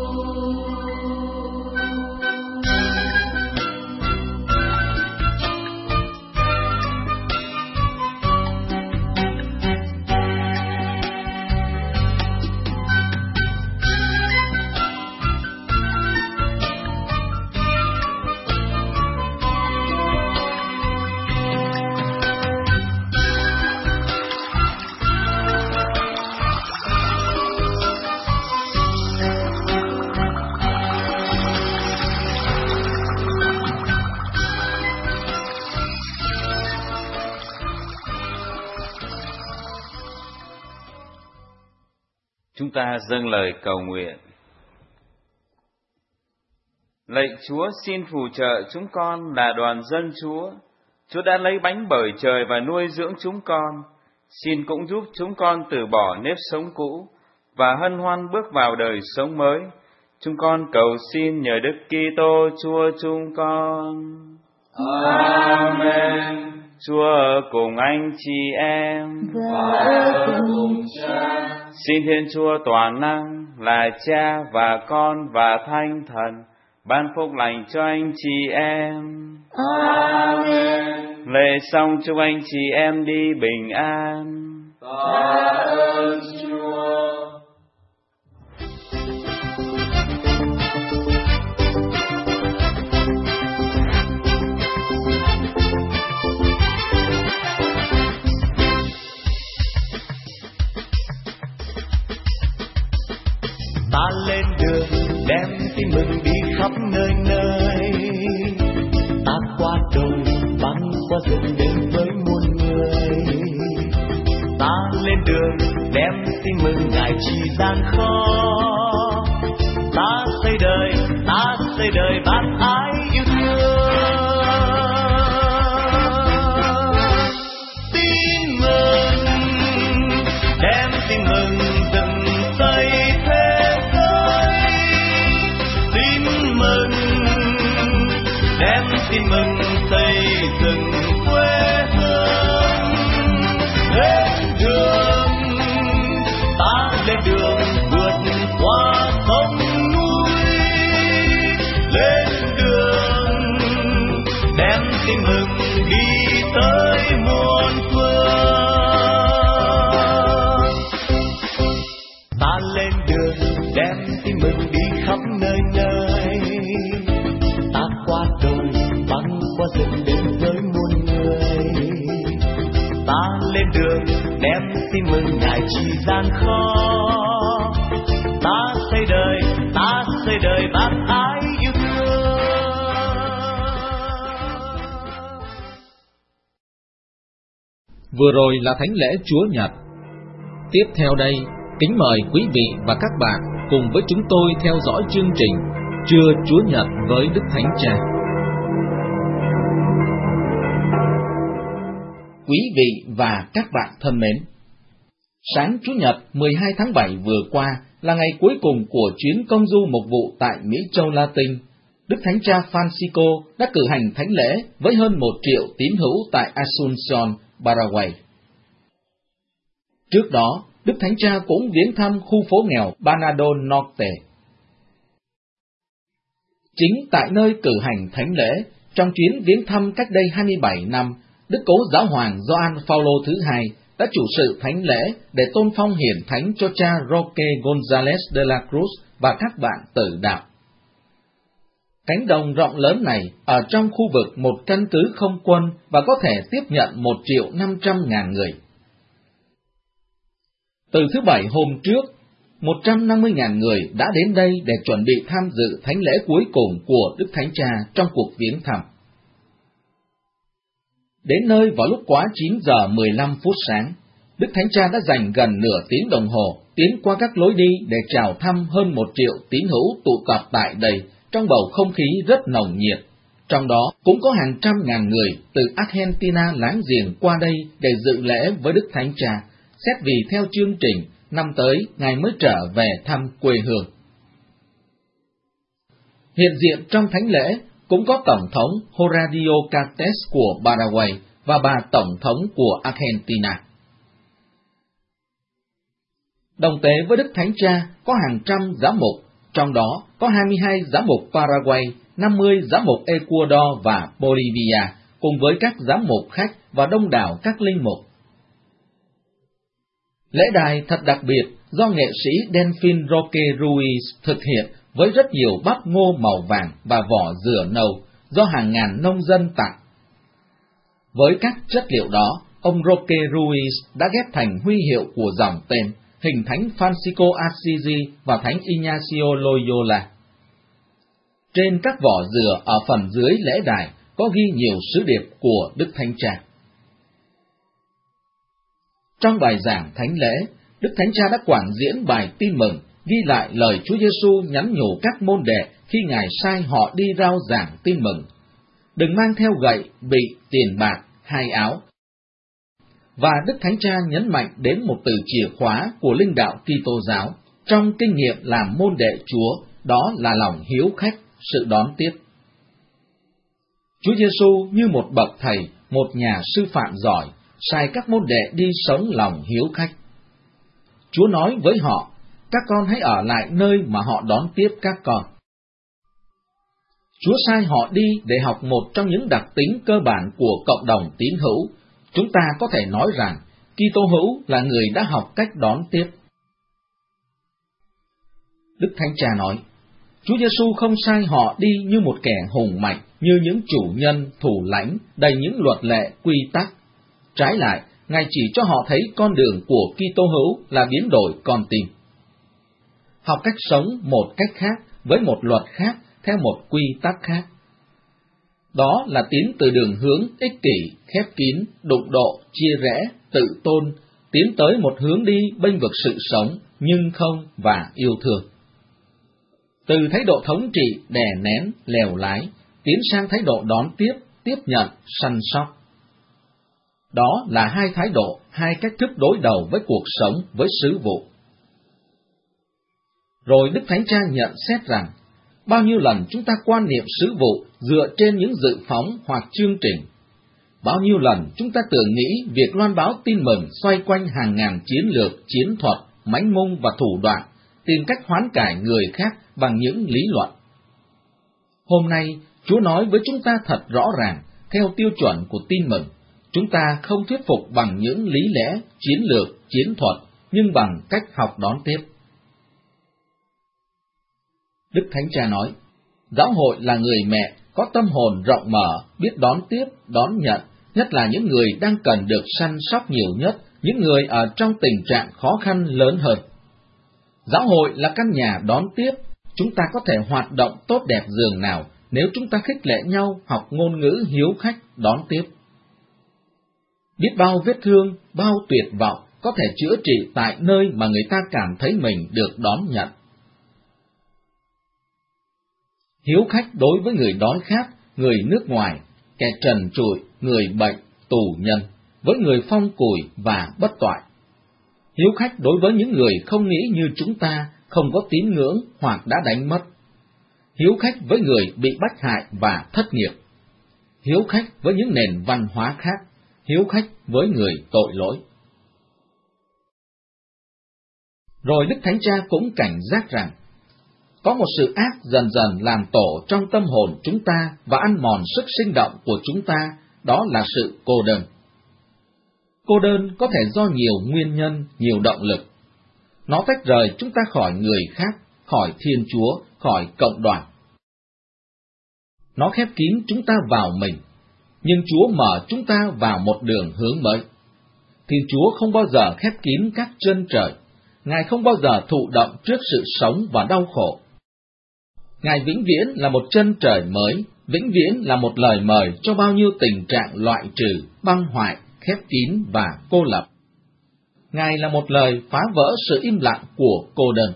Chúng ta dâng lời cầu nguyện. Lạy Chúa, xin phù trợ chúng con là đoàn dân Chúa. Chúa đã lấy bánh bởi trời và nuôi dưỡng chúng con. Xin cũng giúp chúng con từ bỏ nếp sống cũ và hân hoan bước vào đời sống mới. Chúng con cầu xin nhờ Đức Kitô Chúa chúng con. Amen. Chúa ở cùng anh chị em và cùng Cha. Xin Thiên Chúa toàn năng là Cha và Con và Thánh Thần ban phúc lành cho anh chị em. Amen. Lễ xong chúc anh chị em đi bình an. Tạ ơn Chúa. Ta lên đường đem tin mừng đi khắp nơi nơi, ta qua đồi băng qua rừng đến với muôn người. Ta lên đường đem tin mừng ngài chỉ gian khó, ta xây đời bác ái yêu thương. Tin mừng đem tin mừng dựng xây thế giới, tin mừng đem tin mừng xây dựng quê hương. tin mừng đi tới muôn phương. Ta lên đường đem tin mừng đi khắp nơi nơi, ta qua đồi băng qua rừng đến với muôn người. Ta lên đường đem tin mừng Ngài chỉ gian khó, ta xây đời bác ái yêu thương. Vừa rồi là thánh lễ Chúa Nhật. Tiếp theo đây, kính mời quý vị và các bạn cùng với chúng tôi theo dõi chương trình Trưa Chúa Nhật với Đức Thánh Cha. Quý vị và các bạn thân mến, sáng Chủ nhật 12 tháng 7 vừa qua là ngày cuối cùng của chuyến công du mục vụ tại Mỹ Châu Latin. Đức Thánh Cha Francisco đã cử hành thánh lễ với hơn 1 triệu tín hữu tại Asunción, Paraguay. Trước đó, Đức Thánh Cha cũng viếng thăm khu phố nghèo Banado Norte. Chính tại nơi cử hành thánh lễ, trong chuyến viếng thăm cách đây 27 năm, Đức Cố Giáo hoàng Gioan Phaolô thứ hai đã chủ sự thánh lễ để tôn phong hiển thánh cho cha Roque González de la Cruz và các bạn tử đạo. Cánh đồng rộng lớn này ở trong khu vực một căn cứ không quân và có thể tiếp nhận 1.500.000 người. Từ thứ Bảy hôm trước, 150.000 người đã đến đây để chuẩn bị tham dự thánh lễ cuối cùng của Đức Thánh Cha trong cuộc viếng thăm. Đến nơi vào lúc quá 9 giờ 15 phút sáng, Đức Thánh Cha đã dành gần nửa tiếng đồng hồ tiến qua các lối đi để chào thăm hơn 1 triệu tín hữu tụ tập tại đây trong bầu không khí rất nồng nhiệt. Trong đó cũng có hàng trăm ngàn người từ Argentina láng giềng qua đây để dự lễ với Đức Thánh Cha, xét vì theo chương trình năm tới Ngài mới trở về thăm quê hương. Hiện diện trong thánh lễ cũng có Tổng thống Horacio Cartes của Paraguay và bà Tổng thống của Argentina. Đồng tế với Đức Thánh Cha có hàng trăm giám mục, trong đó có 22 giám mục Paraguay, 50 giám mục Ecuador và Bolivia, cùng với các giám mục khách và đông đảo các linh mục. Lễ đài thật đặc biệt do nghệ sĩ Delfín Roque Ruiz thực hiện với rất nhiều bát ngô màu vàng và vỏ dừa nâu do hàng ngàn nông dân tặng. Với các chất liệu đó, ông Roque Ruiz đã ghép thành huy hiệu của dòng tên, hình thánh Francisco Assisi và thánh Ignacio Loyola. Trên các vỏ dừa ở phần dưới lễ đài có ghi nhiều sứ điệp của Đức Thánh Cha. Trong bài giảng thánh lễ, Đức Thánh Cha đã quảng diễn bài tin mừng, ghi lại lời Chúa Giêsu nhắn nhủ các môn đệ khi Ngài sai họ đi rao giảng tin mừng. Đừng mang theo gậy, bị, tiền bạc, hay áo. Và Đức Thánh Cha nhấn mạnh đến một từ chìa khóa của linh đạo Kitô giáo trong kinh nghiệm làm môn đệ Chúa, đó là lòng hiếu khách, sự đón tiếp. Chúa Giêsu như một bậc thầy, một nhà sư phạm giỏi, sai các môn đệ đi sống lòng hiếu khách. Chúa nói với họ, các con hãy ở lại nơi mà họ đón tiếp các con. Chúa sai họ đi để học một trong những đặc tính cơ bản của cộng đồng tín hữu. Chúng ta có thể nói rằng, Kitô hữu là người đã học cách đón tiếp. Đức Thánh Cha nói, Chúa Giêsu không sai họ đi như một kẻ hùng mạnh, như những chủ nhân, thủ lãnh, đầy những luật lệ, quy tắc. Trái lại, Ngài chỉ cho họ thấy con đường của Kitô hữu là biến đổi con tim. Học cách sống một cách khác, với một luật khác, theo một quy tắc khác. Đó là tiến từ đường hướng ích kỷ, khép kín, đụng độ, chia rẽ, tự tôn, tiến tới một hướng đi bênh vực sự sống, nhưng không và yêu thương. Từ thái độ thống trị, đè nén, lèo lái, tiến sang thái độ đón tiếp, tiếp nhận, săn sóc. Đó là hai thái độ, hai cách thức đối đầu với cuộc sống, với sứ vụ. Rồi Đức Thánh Cha nhận xét rằng, bao nhiêu lần chúng ta quan niệm sứ vụ dựa trên những dự phóng hoặc chương trình. Bao nhiêu lần chúng ta tưởng nghĩ việc loan báo tin mừng xoay quanh hàng ngàn chiến lược, chiến thuật, mánh mung và thủ đoạn, tìm cách hoán cải người khác bằng những lý luận. Hôm nay, Chúa nói với chúng ta thật rõ ràng, theo tiêu chuẩn của tin mừng. Chúng ta không thuyết phục bằng những lý lẽ, chiến lược, chiến thuật, nhưng bằng cách học đón tiếp. Đức Thánh Cha nói, giáo hội là người mẹ có tâm hồn rộng mở, biết đón tiếp, đón nhận, nhất là những người đang cần được săn sóc nhiều nhất, những người ở trong tình trạng khó khăn lớn hơn. Giáo hội là căn nhà đón tiếp, chúng ta có thể hoạt động tốt đẹp dường nào nếu chúng ta khích lệ nhau học ngôn ngữ hiếu khách đón tiếp. Biết bao vết thương, bao tuyệt vọng có thể chữa trị tại nơi mà người ta cảm thấy mình được đón nhận. Hiếu khách đối với người đói khát, người nước ngoài, kẻ trần trụi, người bệnh, tù nhân, với người phong cùi và bất toại. Hiếu khách đối với những người không nghĩ như chúng ta, không có tín ngưỡng hoặc đã đánh mất. Hiếu khách với người bị bách hại và thất nghiệp. Hiếu khách với những nền văn hóa khác. Hiếu khách với người tội lỗi. Rồi Đức Thánh Cha cũng cảnh giác rằng, có một sự ác dần dần làm tổ trong tâm hồn chúng ta và ăn mòn sức sinh động của chúng ta, đó là sự cô đơn. Cô đơn có thể do nhiều nguyên nhân, nhiều động lực. Nó tách rời chúng ta khỏi người khác, khỏi Thiên Chúa, khỏi cộng đoàn. Nó khép kín chúng ta vào mình, nhưng Chúa mở chúng ta vào một đường hướng mới. Thiên Chúa không bao giờ khép kín các chân trời, Ngài không bao giờ thụ động trước sự sống và đau khổ. Ngài vĩnh viễn là một chân trời mới, vĩnh viễn là một lời mời cho bao nhiêu tình trạng loại trừ, băng hoại, khép kín và cô lập. Ngài là một lời phá vỡ sự im lặng của cô đơn.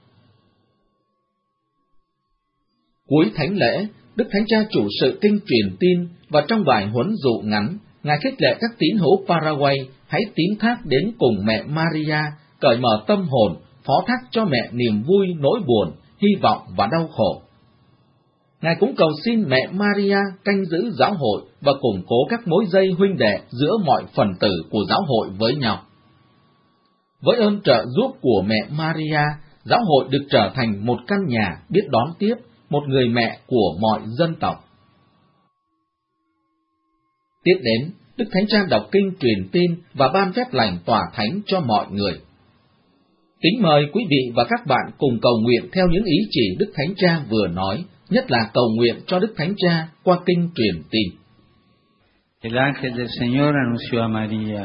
Cuối thánh lễ, Đức Thánh Cha chủ sự kinh truyền tin và trong bài huấn dụ ngắn, Ngài khích lệ các tín hữu Paraguay hãy tín thác đến cùng mẹ Maria, cởi mở tâm hồn, phó thác cho mẹ niềm vui, nỗi buồn, hy vọng và đau khổ. Ngài cũng cầu xin mẹ Maria canh giữ giáo hội và củng cố các mối dây huynh đệ giữa mọi phần tử của giáo hội với nhau. Với ơn trợ giúp của mẹ Maria, giáo hội được trở thành một căn nhà biết đón tiếp, một người mẹ của mọi dân tộc. Tiếp đến, Đức Thánh Cha đọc kinh truyền tin và ban phép lành tỏa thánh cho mọi người. Kính mời quý vị và các bạn cùng cầu nguyện theo những ý chỉ Đức Thánh Cha vừa nói, nhất là cầu nguyện cho Đức Thánh Cha qua kinh truyền tin. El ángel del Señor anunció a María.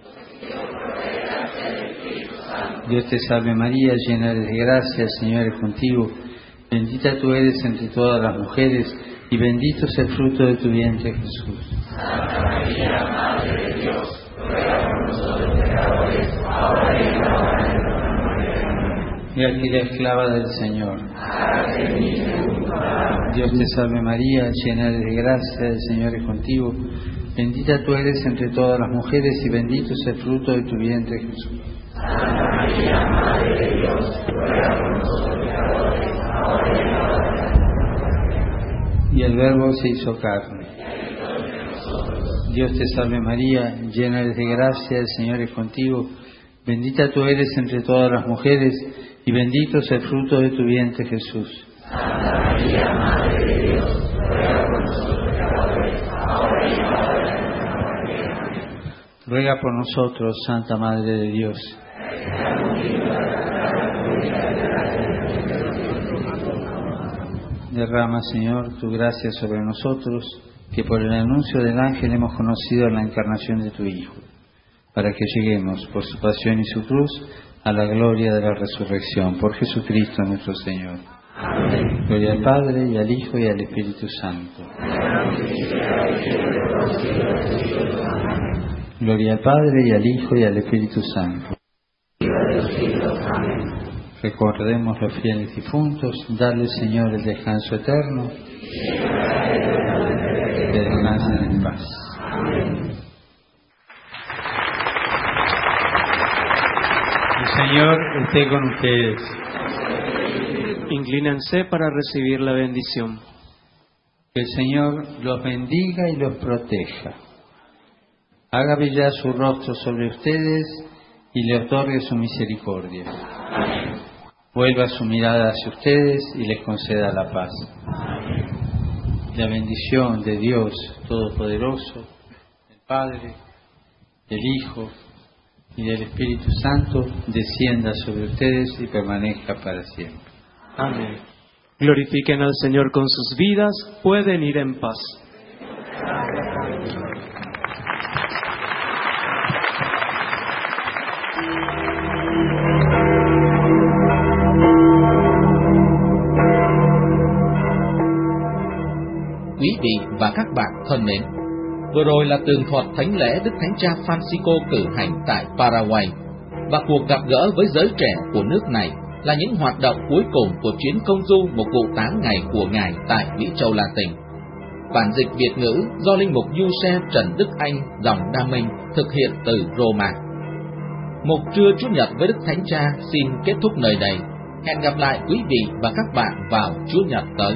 Dios te salve María, llena eres de gracia, el Señor es contigo. Bendita tú eres entre todas las mujeres, y bendito es el fruto de tu vientre, Jesús. Santa María, Madre de Dios, ruega por nosotros pecadores, ahora y en la hora de nuestra muerte. Y aquí la esclava del Señor. Hágase en mí según tu palabra. Dios te salve María, llena eres de gracia, el Señor es contigo. Bendita tú eres entre todas las mujeres, y bendito es el fruto de tu vientre, Jesús. Santa María, Madre de Dios, ruega por nosotros pecadores, ahora y en la hora de nuestra muerte. Y el Verbo se hizo carne. Dios te salve María, llena eres de gracia, el Señor es contigo. Bendita tú eres entre todas las mujeres, y bendito es el fruto de tu vientre, Jesús. Santa María, Madre de Dios, ruega por nosotros pecadores, ahora y en la hora de nuestra muerte. Ruega por nosotros, Santa Madre de Dios. Derrama, Señor, tu gracia sobre nosotros, que por el anuncio del ángel hemos conocido la encarnación de tu Hijo, para que lleguemos, por su pasión y su cruz, a la gloria de la resurrección, por Jesucristo nuestro Señor. Amén. Gloria al Padre, y al Hijo, y al Espíritu Santo. Gloria al Padre, y al Hijo, y al Espíritu Santo. Recordemos los fieles difuntos, dale, Señor, el descanso eterno, que descansen en paz. El Señor esté con ustedes. Inclínense para recibir la bendición. Que el Señor los bendiga y los proteja. Haga brillar su rostro sobre ustedes y le otorgue su misericordia. Vuelva su mirada hacia ustedes y les conceda la paz. La bendición de Dios Todopoderoso, el Padre, del Hijo y del Espíritu Santo descienda sobre ustedes y permanezca para siempre. Amén. Glorifiquen al Señor con sus vidas, pueden ir en paz. Quý vị và các bạn thân mến, vừa rồi là tường thuật thánh lễ Đức Thánh Cha Francisco cử hành tại Paraguay, và cuộc gặp gỡ với giới trẻ của nước này là những hoạt động cuối cùng của chuyến công du một vụ 8 ngày của Ngài tại Mỹ Châu Latin. Bản dịch Việt ngữ do Linh mục Giuse Trần Đức Anh dòng Đa Minh thực hiện từ Roma. Mục trưa Chủ nhật với Đức Thánh Cha xin kết thúc nơi đây. Hẹn gặp lại quý vị và các bạn vào Chủ nhật tới.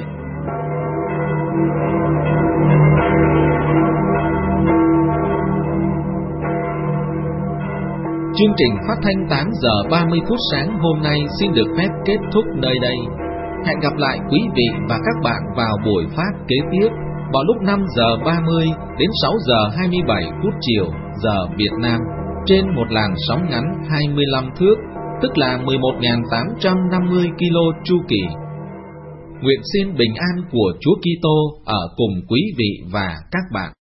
Chương trình phát thanh 8 giờ 30 phút sáng hôm nay xin được phép kết thúc nơi đây. Hẹn gặp lại quý vị và các bạn vào buổi phát kế tiếp vào lúc 5 giờ 30 đến 6 giờ 27 phút chiều giờ Việt Nam trên một làn sóng ngắn 25 thước, tức là 11.850 km chu kỳ. Nguyện xin bình an của Chúa Kitô ở cùng quý vị và các bạn.